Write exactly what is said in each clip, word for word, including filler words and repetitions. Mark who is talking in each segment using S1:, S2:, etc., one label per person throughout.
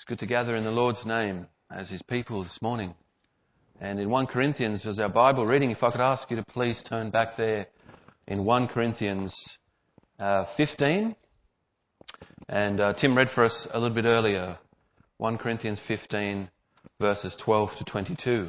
S1: It's good to gather in the Lord's name as His people this morning. And in First Corinthians, as our Bible reading, if I could ask you to please turn back there in First Corinthians uh, fifteen. And uh, Tim read for us a little bit earlier, First Corinthians fifteen, verses twelve to twenty-two.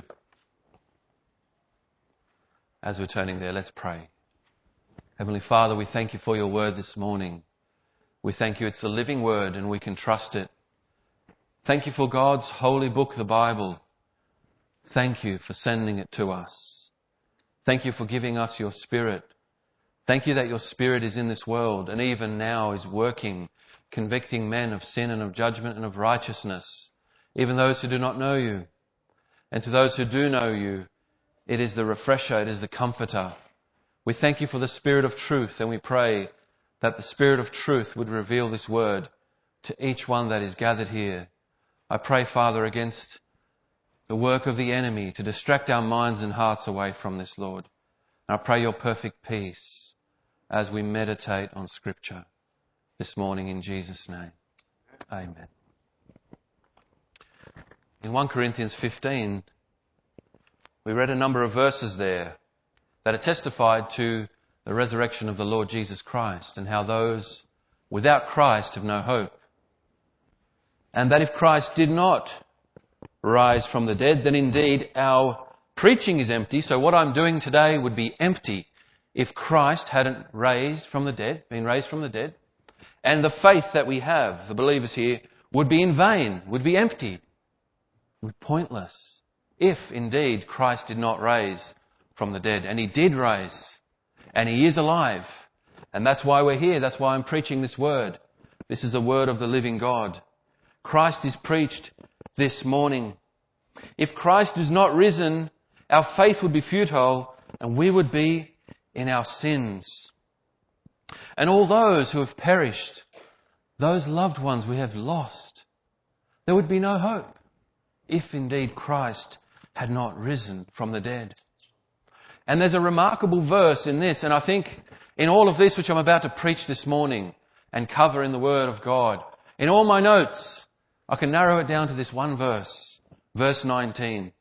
S1: As we're turning there, let's pray. Heavenly Father, we thank you for your word this morning. We thank you it's a living word and we can trust it. Thank you for God's holy book, the Bible. Thank you for sending it to us. Thank you for giving us your Spirit. Thank you that your Spirit is in this world and even now is working, convicting men of sin and of judgment and of righteousness, even those who do not know you. And to those who do know you, it is the refresher, it is the comforter. We thank you for the Spirit of truth, and we pray that the Spirit of truth would reveal this word to each one that is gathered here. I pray, Father, against the work of the enemy to distract our minds and hearts away from this, Lord. And I pray your perfect peace as we meditate on Scripture this morning in Jesus' name. Amen. In First Corinthians fifteen, we read a number of verses there that are testified to the resurrection of the Lord Jesus Christ and how those without Christ have no hope. And that if Christ did not rise from the dead, then indeed our preaching is empty. So what I'm doing today would be empty if Christ hadn't raised from the dead, been raised from the dead. And the faith that we have, the believers here, would be in vain, would be empty, would be pointless if indeed Christ did not raise from the dead. And He did raise, and He is alive. And that's why we're here. That's why I'm preaching this word. This is the word of the living God. Christ is preached this morning. If Christ is not risen, our faith would be futile and we would be in our sins. And all those who have perished, those loved ones we have lost, there would be no hope if indeed Christ had not risen from the dead. And there's a remarkable verse in this, and I think in all of this which I'm about to preach this morning and cover in the Word of God, in all my notes, I can narrow it down to this one verse, verse nineteen.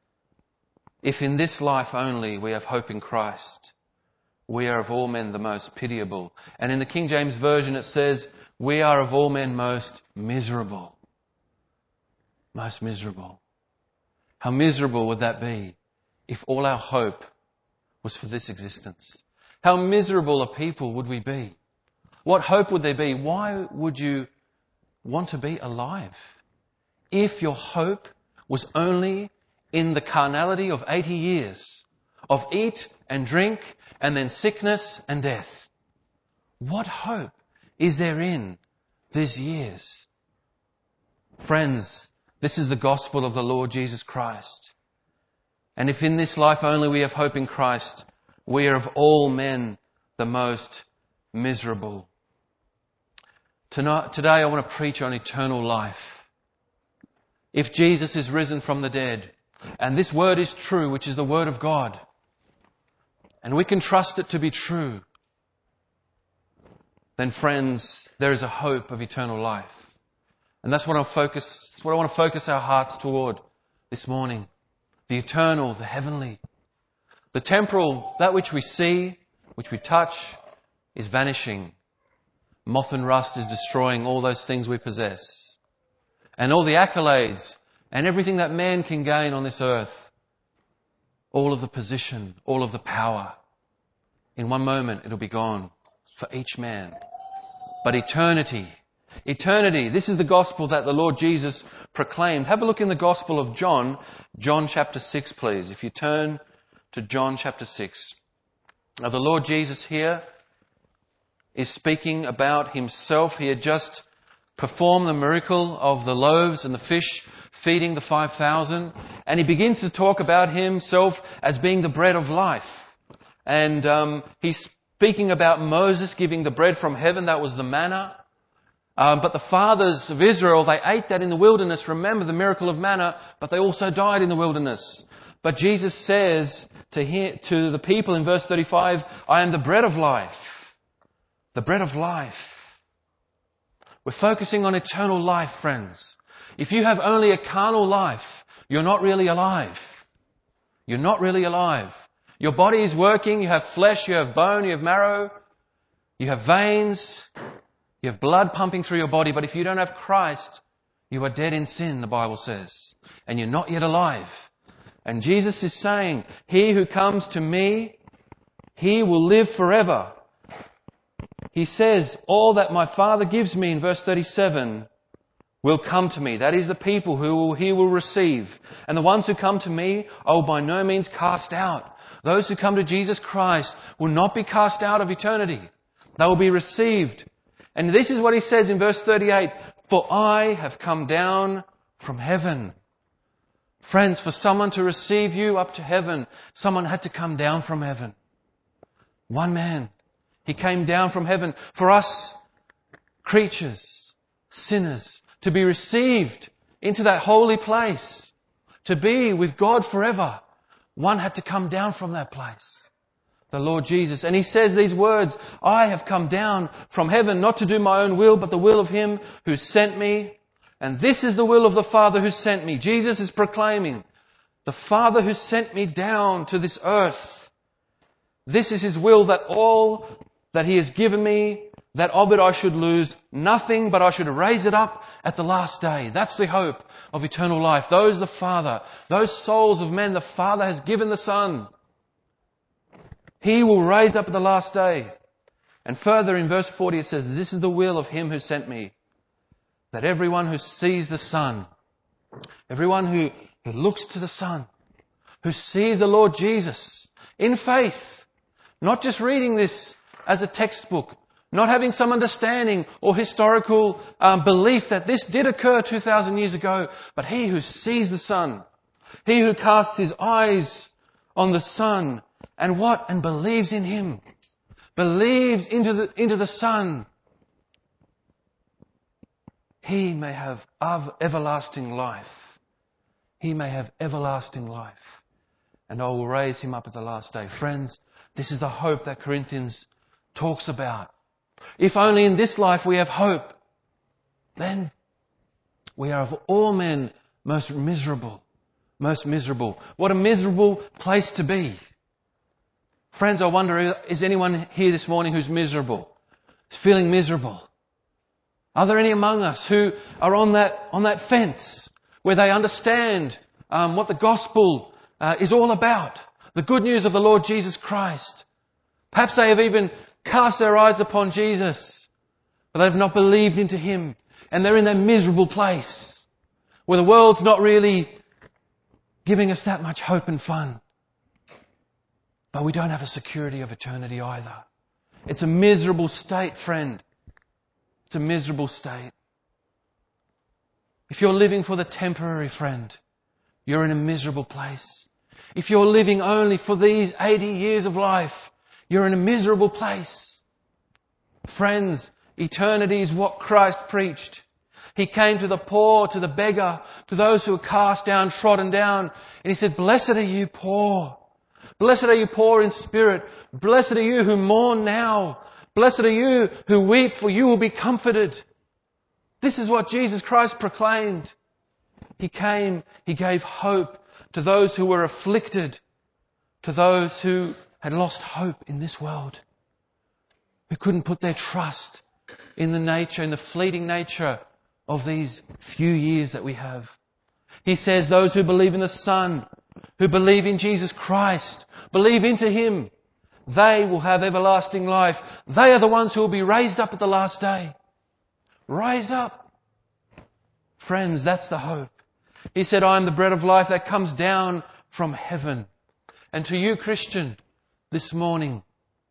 S1: If in this life only we have hope in Christ, we are of all men the most pitiable. And in the King James Version it says, we are of all men most miserable. Most miserable. How miserable would that be if all our hope was for this existence? How miserable a people would we be? What hope would there be? Why would you want to be alive if your hope was only in the carnality of eighty years of eat and drink and then sickness and death? What hope is there in these years? Friends, this is the gospel of the Lord Jesus Christ. And if in this life only we have hope in Christ, we are of all men the most miserable. Tonight, today I want to preach on eternal life. If Jesus is risen from the dead, and this word is true, which is the word of God, and we can trust it to be true, then friends, there is a hope of eternal life. And that's what I'll focus, that's what I want to focus our hearts toward this morning. The eternal, the heavenly. The temporal, that which we see, which we touch, is vanishing. Moth and rust is destroying all those things we possess. And all the accolades and everything that man can gain on this earth. All of the position, all of the power. In one moment it'll be gone for each man. But eternity, eternity, this is the gospel that the Lord Jesus proclaimed. Have a look in the Gospel of John, John chapter six, please. If you turn to John chapter six. Now the Lord Jesus here is speaking about himself. He had just performed the miracle of the loaves and the fish feeding the five thousand. And he begins to talk about himself as being the bread of life. And um, he's speaking about Moses giving the bread from heaven. That was the manna. Um, but the fathers of Israel, they ate that in the wilderness. Remember the miracle of manna, but they also died in the wilderness. But Jesus says to, he, to the people in verse thirty-five, I am the bread of life. The bread of life. We're focusing on eternal life, friends. If you have only a carnal life, you're not really alive. You're not really alive. Your body is working, you have flesh, you have bone, you have marrow, you have veins, you have blood pumping through your body, but if you don't have Christ, you are dead in sin, the Bible says, and you're not yet alive. And Jesus is saying, he who comes to me, he will live forever. He says, all that my Father gives me, in verse thirty-seven, will come to me. That is the people who he will receive. And the ones who come to me, I will by no means cast out. Those who come to Jesus Christ will not be cast out of eternity. They will be received. And this is what he says in verse thirty-eight, for I have come down from heaven. Friends, for someone to receive you up to heaven, someone had to come down from heaven. One man. He came down from heaven for us creatures, sinners, to be received into that holy place, to be with God forever. One had to come down from that place, the Lord Jesus. And he says these words, I have come down from heaven not to do my own will, but the will of him who sent me. And this is the will of the Father who sent me. Jesus is proclaiming, the Father who sent me down to this earth. This is his will, that all that he has given me, that of it I should lose nothing, but I should raise it up at the last day. That's the hope of eternal life. Those the Father, those souls of men the Father has given the Son, he will raise up at the last day. And further in verse forty it says, this is the will of him who sent me, that everyone who sees the Son, everyone who, who looks to the Son, who sees the Lord Jesus in faith, not just reading this as a textbook, not having some understanding or historical um, belief that this did occur two thousand years ago, but he who sees the Son, he who casts his eyes on the Son, and what? And believes in him, believes into the, into the Son, he may have everlasting life. He may have everlasting life. And I will raise him up at the last day. Friends, this is the hope that Corinthians talks about. If only in this life we have hope, then we are of all men most miserable. Most miserable. What a miserable place to be. Friends, I wonder, is anyone here this morning who's miserable? Who's feeling miserable? Are there any among us who are on that, on that fence where they understand um, what the gospel uh, is all about? The good news of the Lord Jesus Christ. Perhaps they have even cast their eyes upon Jesus, but they have not believed into him. And they're in that miserable place where the world's not really giving us that much hope and fun. But we don't have a security of eternity either. It's a miserable state, friend. It's a miserable state. If you're living for the temporary, friend, you're in a miserable place. If you're living only for these eighty years of life, you're in a miserable place. Friends, eternity is what Christ preached. He came to the poor, to the beggar, to those who are cast down, trodden down. And he said, blessed are you poor. Blessed are you poor in spirit. Blessed are you who mourn now. Blessed are you who weep, for you will be comforted. This is what Jesus Christ proclaimed. He came, he gave hope to those who were afflicted, to those who had lost hope in this world, who couldn't put their trust in the nature, in the fleeting nature of these few years that we have. He says those who believe in the Son, who believe in Jesus Christ, believe into him, they will have everlasting life. They are the ones who will be raised up at the last day. Raised up. Friends, that's the hope. He said, I am the bread of life that comes down from heaven. And to you, Christian, this morning,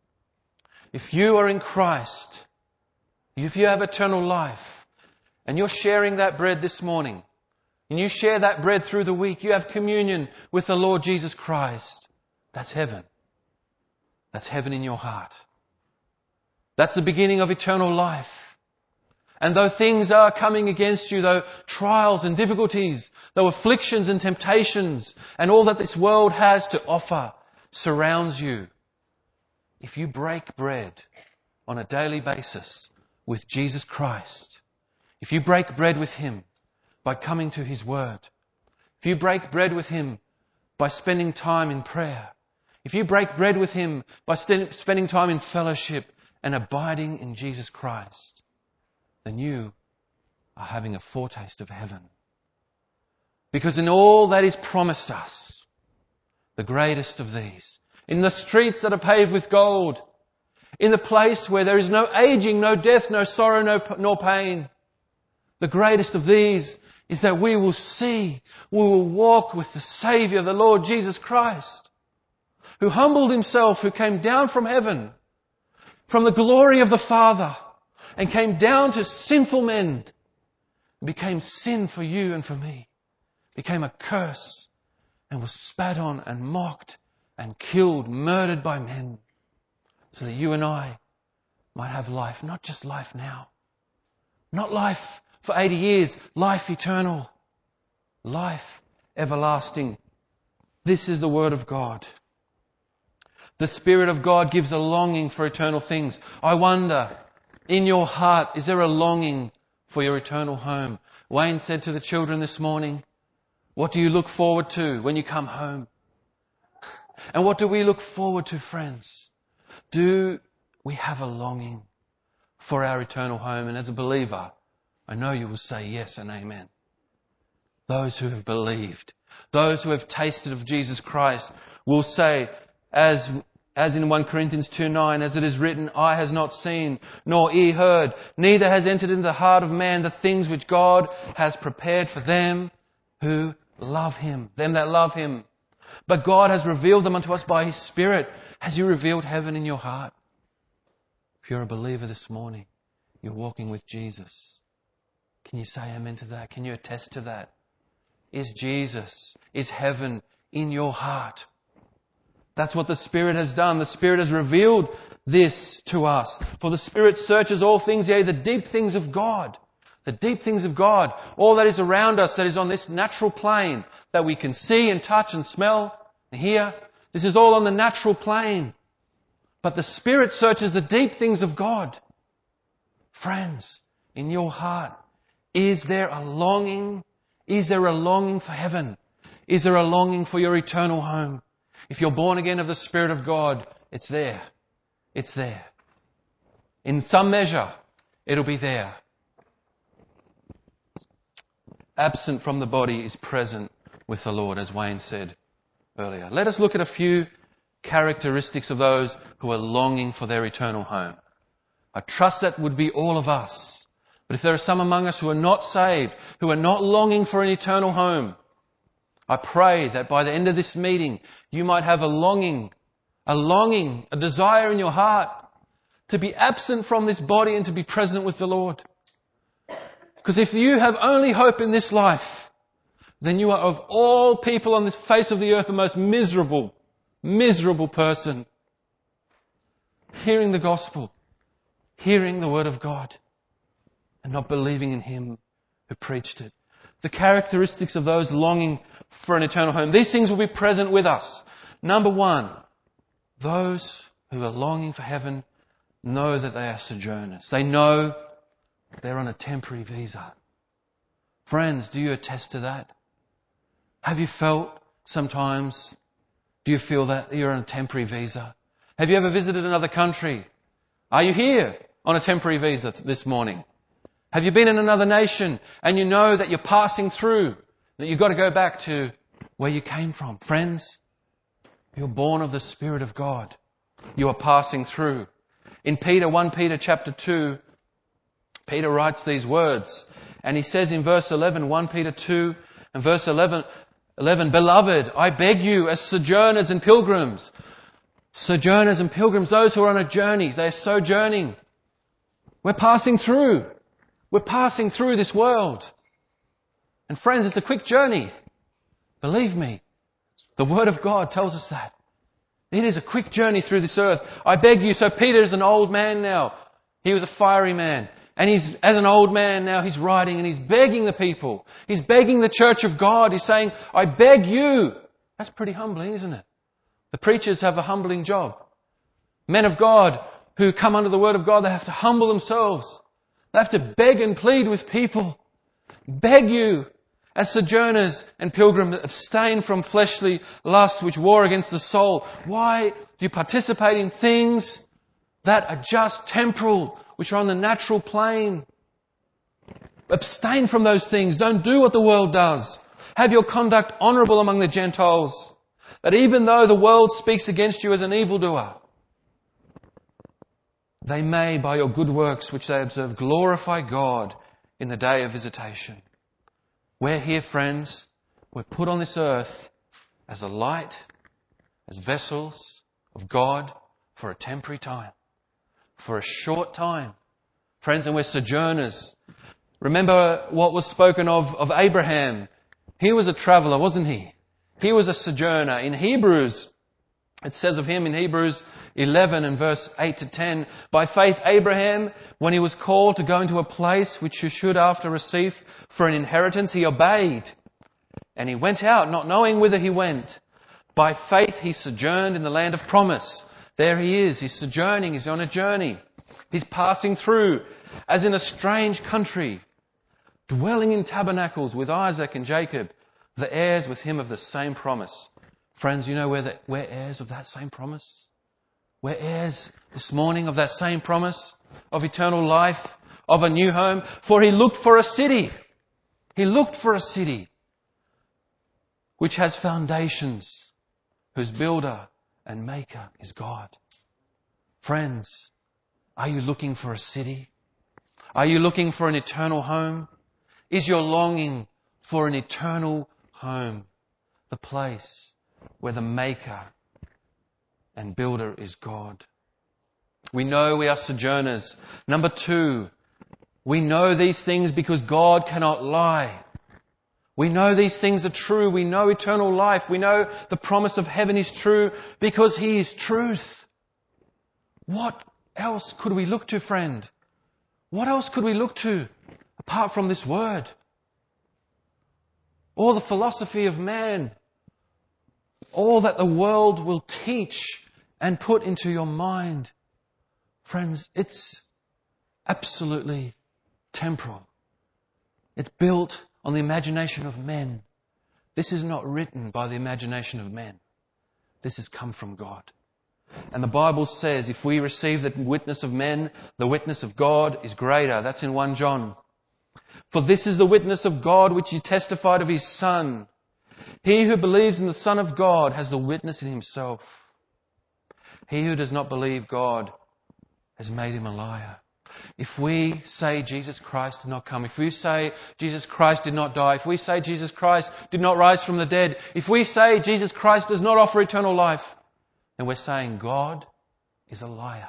S1: if you are in Christ, if you have eternal life, and you're sharing that bread this morning, and you share that bread through the week, you have communion with the Lord Jesus Christ, that's heaven. That's heaven in your heart. That's the beginning of eternal life. And though things are coming against you, though trials and difficulties, though afflictions and temptations, and all that this world has to offer surrounds you, if you break bread on a daily basis with Jesus Christ, if you break bread with him, by coming to His Word. If you break bread with Him by spending time in prayer, if you break bread with Him by st- spending time in fellowship and abiding in Jesus Christ, then you are having a foretaste of heaven. Because in all that is promised us, the greatest of these, in the streets that are paved with gold, in the place where there is no aging, no death, no sorrow, no, nor pain, the greatest of these is that we will see, we will walk with the Saviour, the Lord Jesus Christ, who humbled Himself, who came down from heaven, from the glory of the Father, and came down to sinful men, and became sin for you and for me, became a curse, and was spat on and mocked and killed, murdered by men, so that you and I might have life, not just life now, not life for eighty years, life eternal, life everlasting. This is the Word of God. The Spirit of God gives a longing for eternal things. I wonder, in your heart, is there a longing for your eternal home? Wayne said to the children this morning, what do you look forward to when you come home? And what do we look forward to, friends? Do we have a longing for our eternal home? And as a believer, I know you will say yes and amen. Those who have believed, those who have tasted of Jesus Christ will say, as, as in First Corinthians two nine, as it is written, eye has not seen, nor ear heard, neither has entered into the heart of man the things which God has prepared for them who love Him, them that love Him. But God has revealed them unto us by His Spirit. Has He revealed heaven in your heart? If you're a believer this morning, you're walking with Jesus. Can you say amen to that? Can you attest to that? Is Jesus, is heaven in your heart? That's what the Spirit has done. The Spirit has revealed this to us. For the Spirit searches all things, yea, the deep things of God. The deep things of God. All that is around us, that is on this natural plane, that we can see and touch and smell and hear. This is all on the natural plane. But the Spirit searches the deep things of God. Friends, in your heart, is there a longing? Is there a longing for heaven? Is there a longing for your eternal home? If you're born again of the Spirit of God, it's there. It's there. In some measure, it'll be there. Absent from the body is present with the Lord, as Wayne said earlier. Let us look at a few characteristics of those who are longing for their eternal home. I trust that would be all of us. But if there are some among us who are not saved, who are not longing for an eternal home, I pray that by the end of this meeting, you might have a longing, a longing, a desire in your heart to be absent from this body and to be present with the Lord. Because if you have only hope in this life, then you are of all people on this face of the earth the most miserable, miserable person. Hearing the gospel, hearing the word of God, and not believing in Him who preached it. The characteristics of those longing for an eternal home. These things will be present with us. Number one, those who are longing for heaven know that they are sojourners. They know they're on a temporary visa. Friends, do you attest to that? Have you felt sometimes, do you feel that you're on a temporary visa? Have you ever visited another country? Are you here on a temporary visa this morning? Have you been in another nation and you know that you're passing through, that you've got to go back to where you came from? Friends, you're born of the Spirit of God. You are passing through. In Peter, First Peter chapter two, Peter writes these words, and he says in verse eleven, First Peter two and verse eleven, eleven, Beloved, I beg you as sojourners and pilgrims, sojourners and pilgrims, those who are on a journey, they're sojourning. We're passing through. We're passing through this world. And friends, it's a quick journey. Believe me, the Word of God tells us that. It is a quick journey through this earth. I beg you, so Peter is an old man now. He was a fiery man. And he's, as an old man now, he's writing and he's begging the people. He's begging the church of God. He's saying, I beg you. That's pretty humbling, isn't it? The preachers have a humbling job. Men of God who come under the Word of God, they have to humble themselves. They have to beg and plead with people. beg you, as sojourners and pilgrims, abstain from fleshly lusts which war against the soul. Why do you participate in things that are just temporal, which are on the natural plane? Abstain from those things. Don't do what the world does. Have your conduct honourable among the Gentiles, that even though the world speaks against you as an evildoer, they may, by your good works which they observe, glorify God in the day of visitation. We're here, friends. We're put on this earth as a light, as vessels of God for a temporary time, for a short time. Friends, and we're sojourners. Remember what was spoken of of Abraham. He was a traveller, wasn't he? He was a sojourner. In Hebrews, it says of him in Hebrews eleven and verse eight to ten, by faith Abraham, when he was called to go into a place which he should after receive for an inheritance, he obeyed. And he went out, not knowing whither he went. By faith he sojourned in the land of promise. There he is. He's sojourning. He's on a journey. He's passing through as in a strange country, dwelling in tabernacles with Isaac and Jacob, the heirs with him of the same promise. Friends, you know we're, the, we're heirs of that same promise? We're heirs this morning of that same promise of eternal life, of a new home. For he looked for a city. He looked for a city which has foundations, whose builder and maker is God. Friends, are you looking for a city? Are you looking for an eternal home? Is your longing for an eternal home, the place where the maker and builder is God? We know we are sojourners. Number two, we know these things because God cannot lie. We know these things are true. We know eternal life. We know the promise of heaven is true because He is truth. What else could we look to, friend? What else could we look to apart from this word? All the philosophy of man, all that the world will teach and put into your mind. Friends, it's absolutely temporal. It's built on the imagination of men. This is not written by the imagination of men. This has come from God. And the Bible says if we receive the witness of men, the witness of God is greater. That's in First John. For this is the witness of God which He testified of His Son. He who believes in the Son of God has the witness in himself. He who does not believe God has made him a liar. If we say Jesus Christ did not come, if we say Jesus Christ did not die, if we say Jesus Christ did not rise from the dead, if we say Jesus Christ does not offer eternal life, then we're saying God is a liar.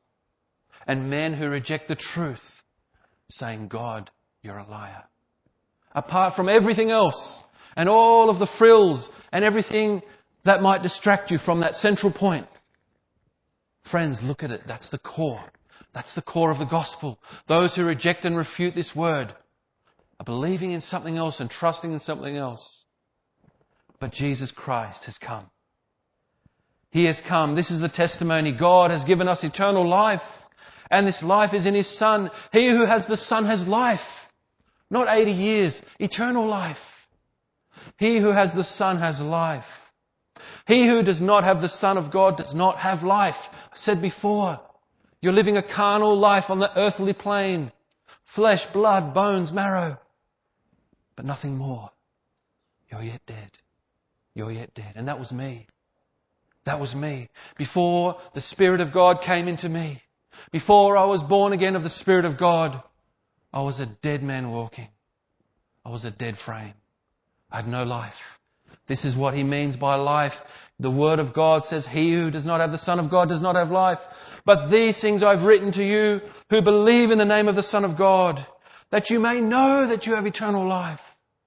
S1: And men who reject the truth, saying, God, you're a liar. Apart from everything else, and all of the frills and everything that might distract you from that central point. Friends, look at it. That's the core. That's the core of the gospel. Those who reject and refute this word are believing in something else and trusting in something else. But Jesus Christ has come. He has come. This is the testimony. God has given us eternal life. And this life is in His Son. He who has the Son has life. Not eighty years. Eternal life. He who has the Son has life. He who does not have the Son of God does not have life. I said before, you're living a carnal life on the earthly plane. Flesh, blood, bones, marrow. But nothing more. You're yet dead. You're yet dead. And that was me. That was me. Before the Spirit of God came into me, before I was born again of the Spirit of God, I was a dead man walking. I was a dead frame. I had no life. This is what He means by life. The Word of God says, he who does not have the Son of God does not have life. But these things I've written to you who believe in the name of the Son of God, that you may know that you have eternal life.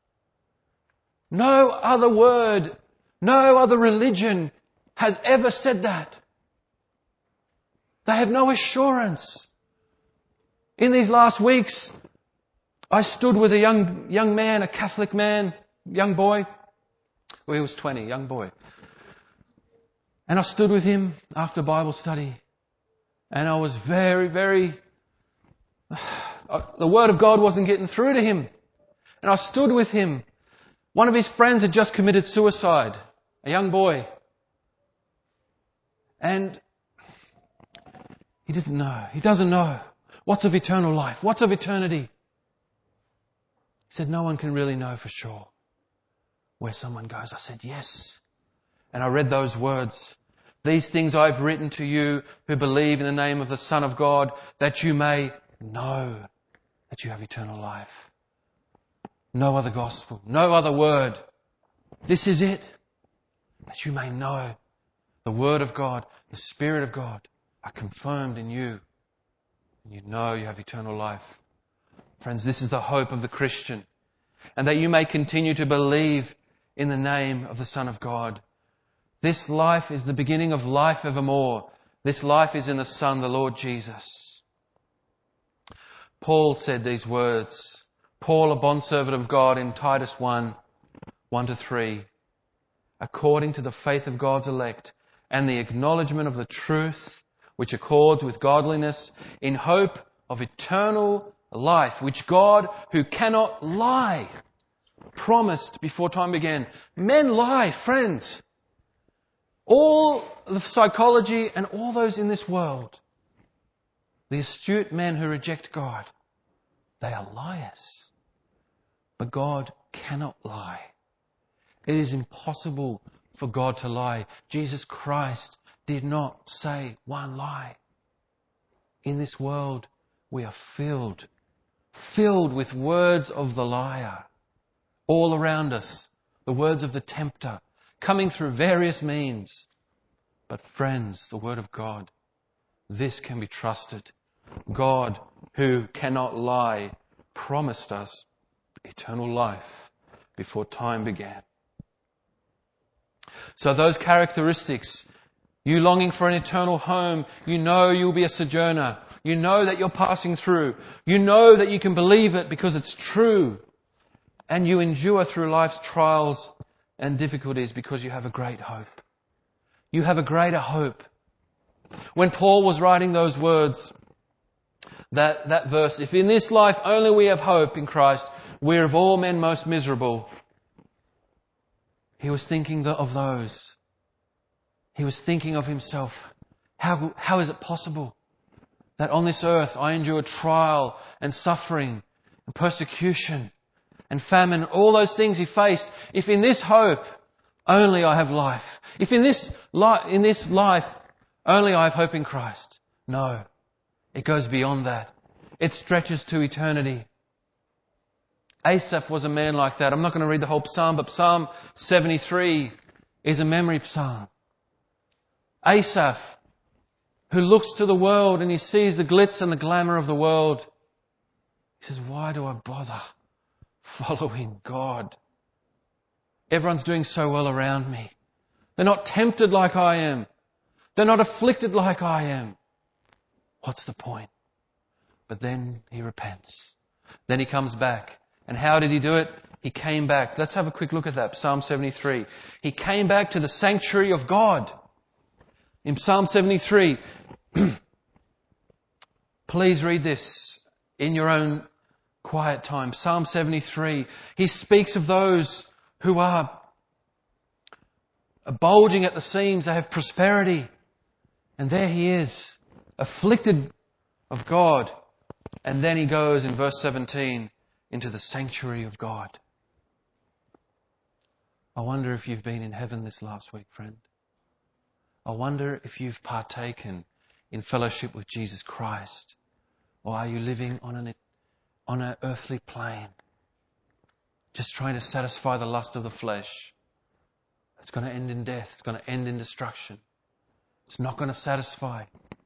S1: No other word, no other religion has ever said that. They have no assurance. In these last weeks, I stood with a young young man, a Catholic man, young boy. Well, he was twenty, young boy. And I stood with him after Bible study. And I was very, very... The Word of God wasn't getting through to him. And I stood with him. One of his friends had just committed suicide, a young boy. And he doesn't know. He doesn't know. What's of eternal life? What's of eternity? He said, no one can really know for sure where someone goes. I said, yes. And I read those words. These things I've written to you who believe in the name of the Son of God, that you may know that you have eternal life. No other gospel, no other word. This is it. That you may know the Word of God, the Spirit of God are confirmed in you. And you know you have eternal life. Friends, this is the hope of the Christian. And that you may continue to believe in the name of the Son of God. This life is the beginning of life evermore. This life is in the Son, the Lord Jesus. Paul said these words. Paul, a bondservant of God, in Titus one, one to three. According to the faith of God's elect and the acknowledgement of the truth which accords with godliness, in hope of eternal life, which God, who cannot lie, promised before time began. Men lie, friends. All the psychology and all those in this world, the astute men who reject God, they are liars. But God cannot lie. It is impossible for God to lie. Jesus Christ did not say one lie. In this world, we are filled, filled with words of the liar. All around us, the words of the tempter, coming through various means. But friends, the Word of God, this can be trusted. God, who cannot lie, promised us eternal life before time began. So those characteristics, you longing for an eternal home, you know you'll be a sojourner, you know that you're passing through, you know that you can believe it because it's true, and you endure through life's trials and difficulties because you have a great hope. You have a greater hope. When Paul was writing those words, that, that verse, if in this life only we have hope in Christ, we're of all men most miserable. He was thinking of those. He was thinking of himself. How, how is it possible that on this earth I endure trial and suffering and persecution and famine, all those things he faced? If in this hope only I have life. If in this life, in this life only I have hope in Christ. No. It goes beyond that. It stretches to eternity. Asaph was a man like that. I'm not going to read the whole psalm, but Psalm seventy-three is a memory psalm. Asaph, who looks to the world and he sees the glitz and the glamour of the world, he says, why do I bother following God? Everyone's doing so well around me. They're not tempted like I am. They're not afflicted like I am. What's the point? But then he repents. Then he comes back. And how did he do it? He came back. Let's have a quick look at that. Psalm seventy-three. He came back to the sanctuary of God. In Psalm seventy-three, please read this in your own quiet time. Psalm seventy-three, he speaks of those who are bulging at the seams. They have prosperity. And there he is, afflicted of God. And then he goes in verse seventeen into the sanctuary of God. I wonder if you've been in heaven this last week, friend. I wonder if you've partaken in fellowship with Jesus Christ. Or are you living on an, on an earthly plane? Just trying to satisfy the lust of the flesh. It's going to end in death. It's going to end in destruction. It's not going to satisfy.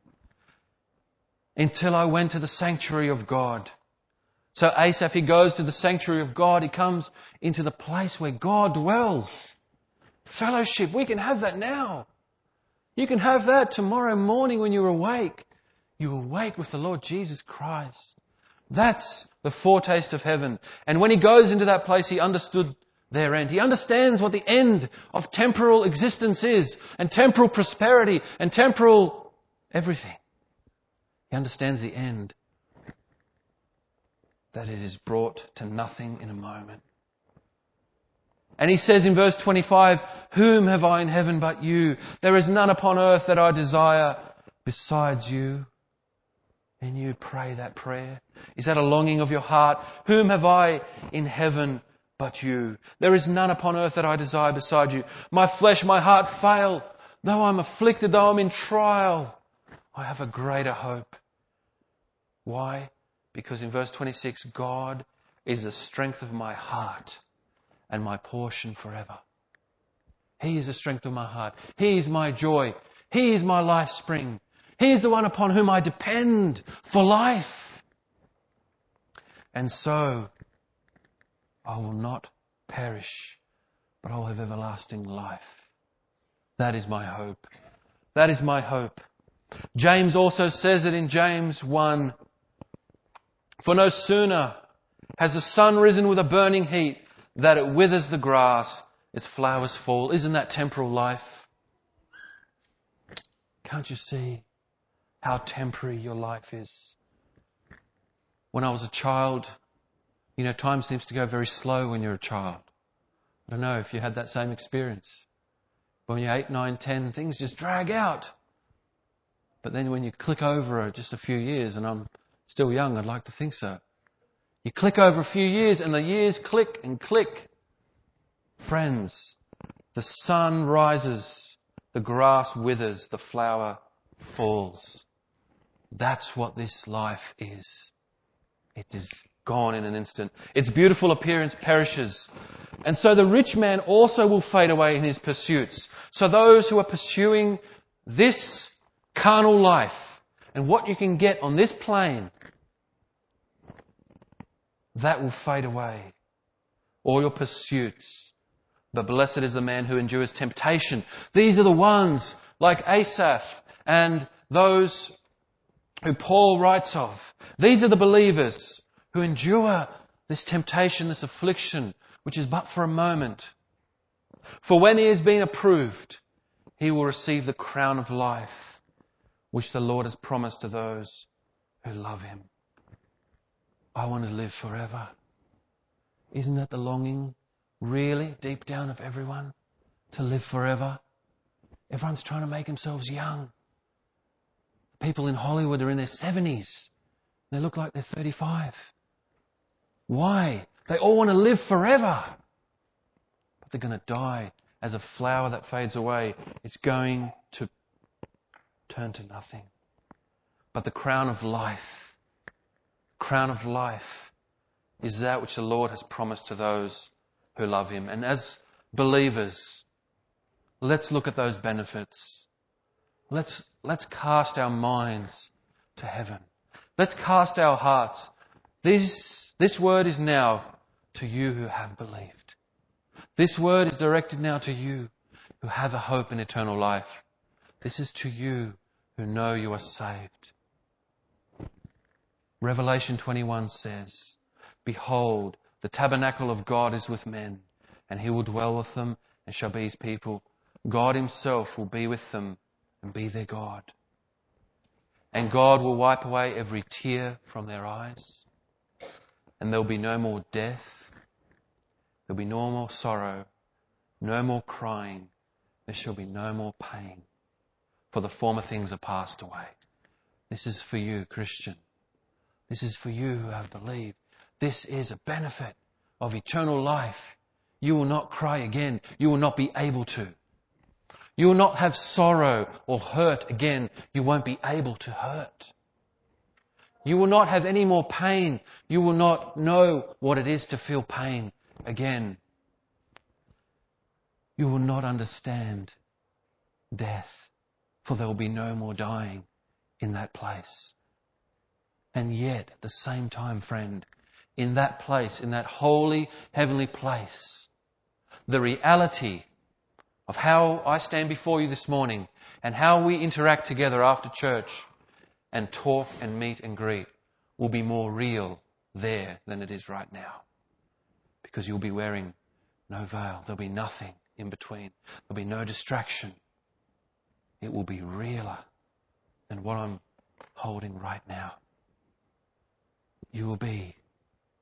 S1: Until I went to the sanctuary of God. So Asaph, he goes to the sanctuary of God. He comes into the place where God dwells. Fellowship. We can have that now. You can have that tomorrow morning when you're awake. You awake with the Lord Jesus Christ. That's the foretaste of heaven. And when he goes into that place, he understood their end. He understands what the end of temporal existence is, and temporal prosperity, and temporal everything. He understands the end. that it is brought to nothing in a moment. And he says in verse twenty-five, whom have I in heaven but you? There is none upon earth that I desire besides you. And you pray that prayer. Is that a longing of your heart? Whom have I in heaven but you? There is none upon earth that I desire beside you. My flesh, my heart fail. Though I'm afflicted, though I'm in trial, I have a greater hope. Why? Because in verse twenty-six, God is the strength of my heart and my portion forever. He is the strength of my heart. He is my joy. He is my life spring. He is the one upon whom I depend for life. And so I will not perish, but I will have everlasting life. That is my hope. That is my hope. James also says it in James one. For no sooner has the sun risen with a burning heat that it withers the grass, its flowers fall. Isn't that temporal life? Can't you see how temporary your life is? When I was a child, you know, time seems to go very slow when you're a child. I don't know if you had that same experience. When you're eight, nine, ten, things just drag out. But then when you click over just a few years, and I'm still young, I'd like to think so. You click over a few years and the years click and click. Friends, the sun rises, the grass withers, the flower falls. That's what this life is. It is gone in an instant. Its beautiful appearance perishes. And so the rich man also will fade away in his pursuits. So those who are pursuing this carnal life and what you can get on this plane, that will fade away. All your pursuits. But blessed is the man who endures temptation. These are the ones like Asaph and those who Paul writes of. These are the believers who endure this temptation, this affliction, which is but for a moment. For when he has been approved, he will receive the crown of life, which the Lord has promised to those who love him. I want to live forever. Isn't that the longing, really, deep down of everyone? To live forever? Everyone's trying to make themselves young. People in Hollywood are in their seventies. They look like they're thirty-five. Why? They all want to live forever. But they're going to die as a flower that fades away. It's going to turn to nothing. But the crown of life, crown of life is that which the Lord has promised to those who love him. And as believers, let's look at those benefits. Let's, let's cast our minds to heaven. Let's cast our hearts. This, this word is now to you who have believed. This word is directed now to you who have a hope in eternal life. This is to you who know you are saved. Revelation twenty-one says, behold, the tabernacle of God is with men, and he will dwell with them and shall be his people. God himself will be with them and be their God. And God will wipe away every tear from their eyes. And there will be no more death. There will be no more sorrow, no more crying. There shall be no more pain, for the former things are passed away. This is for you, Christian. This is for you who have believed. This is a benefit of eternal life. You will not cry again. You will not be able to. You will not have sorrow or hurt again. You won't be able to hurt. You will not have any more pain. You will not know what it is to feel pain again. You will not understand death, for there will be no more dying in that place. And yet, at the same time, friend, in that place, in that holy, heavenly place, the reality of how I stand before you this morning and how we interact together after church and talk and meet and greet will be more real there than it is right now. Because you'll be wearing no veil. There'll be nothing in between. There'll be no distraction. It will be realer than what I'm holding right now. You will be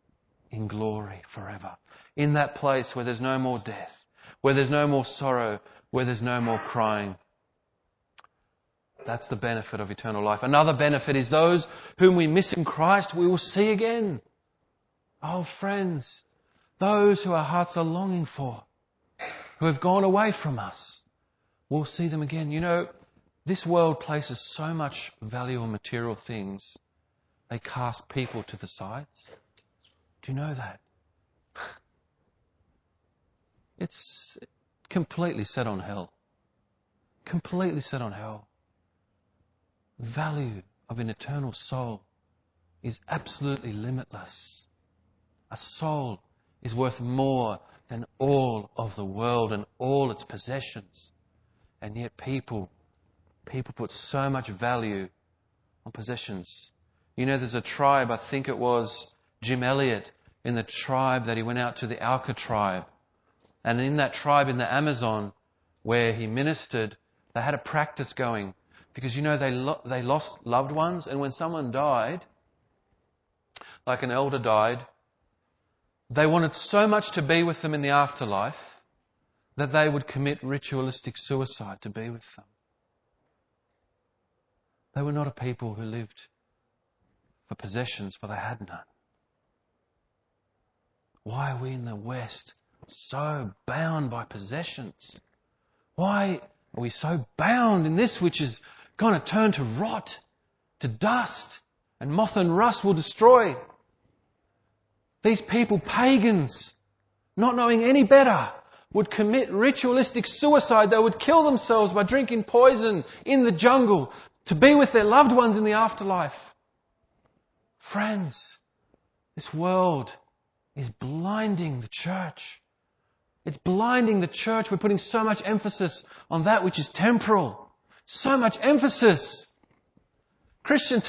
S1: in glory forever. In that place where there's no more death, where there's no more sorrow, where there's no more crying. That's the benefit of eternal life. Another benefit is those whom we miss in Christ, we will see again. Oh, friends, those who our hearts are longing for, who have gone away from us, we'll see them again. You know, this world places so much value on material things, they cast people to the sides. Do you know that? It's completely set on hell. Completely set on hell. Value of an eternal soul is absolutely limitless. A soul is worth more than all of the world and all its possessions. And yet people, people put so much value on possessions. You know, there's a tribe, I think it was Jim Elliot, in the tribe that he went out to, the Auca tribe. And in that tribe in the Amazon where he ministered, they had a practice going. Because, you know, they lo- they lost loved ones, and when someone died, like an elder died, they wanted so much to be with them in the afterlife that they would commit ritualistic suicide to be with them. They were not a people who lived for possessions, for they had none. Why are we in the West so bound by possessions? Why are we so bound in this which is going to turn to rot, to dust, and moth and rust will destroy? These people, pagans, not knowing any better, would commit ritualistic suicide. They would kill themselves by drinking poison in the jungle to be with their loved ones in the afterlife. Friends, this world is blinding the church. It's blinding the church. We're putting so much emphasis on that which is temporal. So much emphasis. Christians,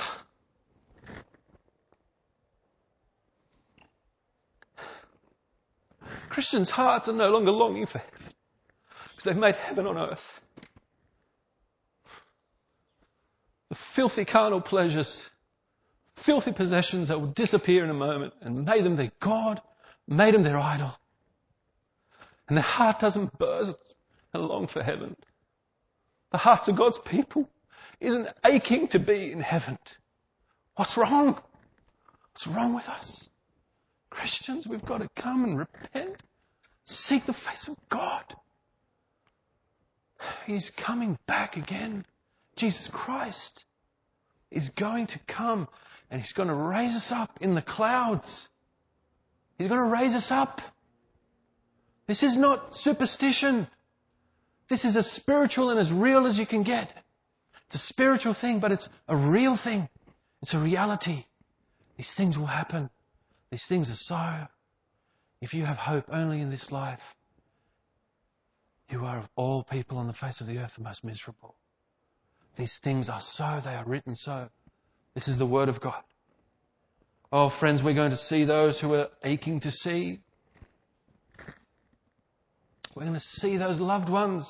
S1: Christians' hearts are no longer longing for heaven because they've made heaven on earth. The filthy carnal pleasures, filthy possessions that will disappear in a moment, and made them their God, made them their idol. And their heart doesn't burst and long for heaven. The hearts of God's people isn't aching to be in heaven. What's wrong? What's wrong with us? Christians, we've got to come and repent. Seek the face of God. He's coming back again. Jesus Christ is going to come and He's going to raise us up in the clouds. He's going to raise us up. This is not superstition. This is as spiritual and as real as you can get. It's a spiritual thing, but it's a real thing. It's a reality. These things will happen. These things are so. If you have hope only in this life, you are of all people on the face of the earth the most miserable. These things are so. They are written so. This is the Word of God. Oh, friends, we're going to see those who are aching to see. We're going to see those loved ones.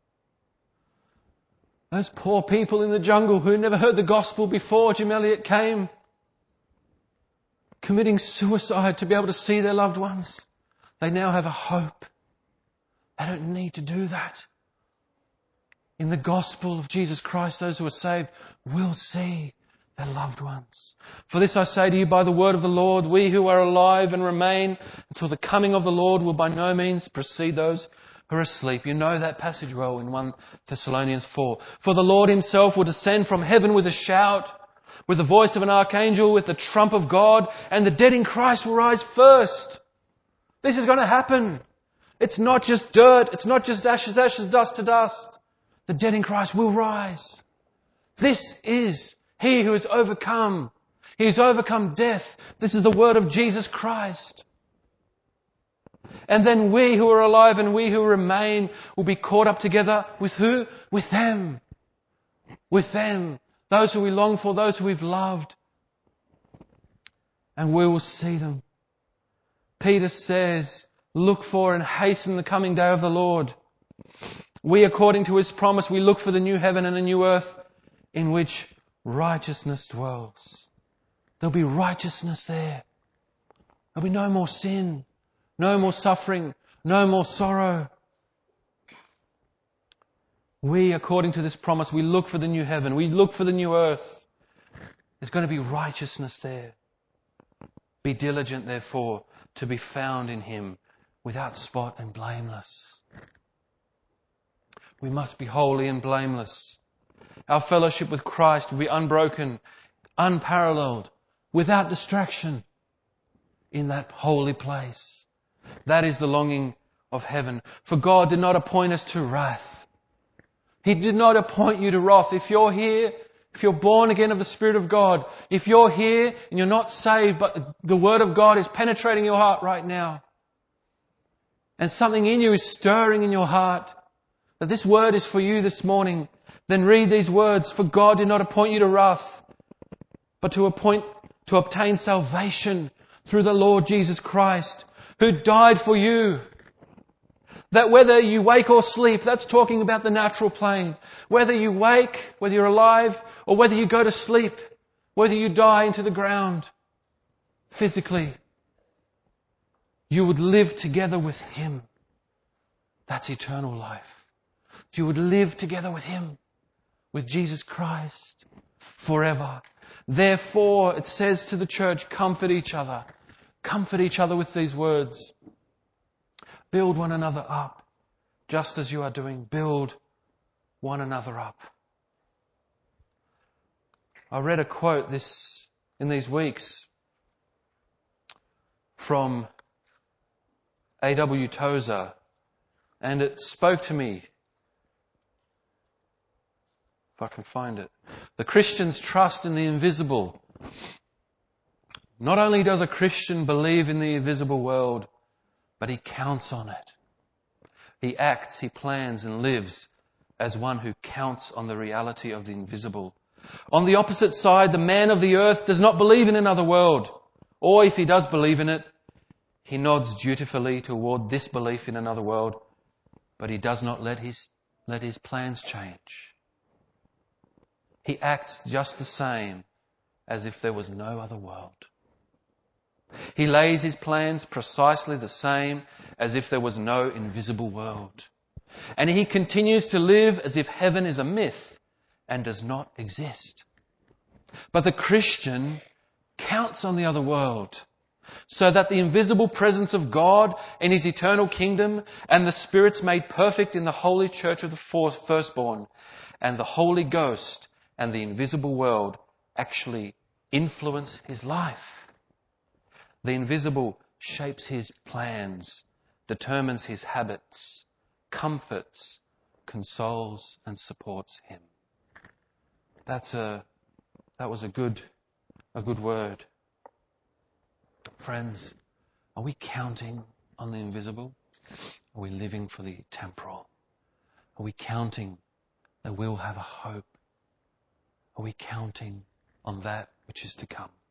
S1: Those poor people in the jungle who never heard the gospel before Jim Elliot came, committing suicide to be able to see their loved ones. They now have a hope. They don't need to do that. In the gospel of Jesus Christ, those who are saved will see their loved ones. For this I say to you by the word of the Lord, we who are alive and remain until the coming of the Lord will by no means precede those who are asleep. You know that passage well in First Thessalonians four. For the Lord Himself will descend from heaven with a shout, with the voice of an archangel, with the trump of God, and the dead in Christ will rise first. This is going to happen. It's not just dirt. It's not just ashes, ashes, dust to dust. The dead in Christ will rise. This is He who has overcome. He has overcome death. This is the word of Jesus Christ. And then we who are alive and we who remain will be caught up together with who? With them. With them. Those who we long for, those who we've loved. And we will see them. Peter says, look for and hasten the coming day of the Lord. We, according to His promise, we look for the new heaven and the new earth in which righteousness dwells. There'll be righteousness there. There'll be no more sin, no more suffering, no more sorrow. We, according to this promise, we look for the new heaven. We look for the new earth. There's going to be righteousness there. Be diligent, therefore, to be found in Him without spot and blameless. We must be holy and blameless. Our fellowship with Christ will be unbroken, unparalleled, without distraction in that holy place. That is the longing of heaven. For God did not appoint us to wrath. He did not appoint you to wrath. If you're here, if you're born again of the Spirit of God, if you're here and you're not saved, but the Word of God is penetrating your heart right now, and something in you is stirring in your heart, that this word is for you this morning, then read these words. For God did not appoint you to wrath, but to appoint, to obtain salvation through the Lord Jesus Christ, who died for you. That whether you wake or sleep, that's talking about the natural plane. Whether you wake, whether you're alive, or whether you go to sleep, whether you die into the ground physically, you would live together with Him. That's eternal life. You would live together with Him, with Jesus Christ, forever. Therefore, it says to the church, comfort each other. Comfort each other with these words. Build one another up, just as you are doing. Build one another up. I read a quote this in these weeks from A W Tozer, and it spoke to me. If I can find it. The Christian's trust in the invisible. Not only does a Christian believe in the invisible world, but he counts on it. He acts, he plans and lives as one who counts on the reality of the invisible. On the opposite side, the man of the earth does not believe in another world. Or if he does believe in it, he nods dutifully toward this belief in another world, but he does not let his, let his plans change. He acts just the same as if there was no other world. He lays his plans precisely the same as if there was no invisible world. And he continues to live as if heaven is a myth and does not exist. But the Christian counts on the other world, so that the invisible presence of God in His eternal kingdom and the spirits made perfect in the holy church of the firstborn and the Holy Ghost and the invisible world actually influence his life. The invisible shapes his plans, determines his habits, comforts, consoles and supports him. That's a, that was a good, a good word. Friends, are we counting on the invisible? Are we living for the temporal? Are we counting that we'll have a hope? Are we counting on that which is to come?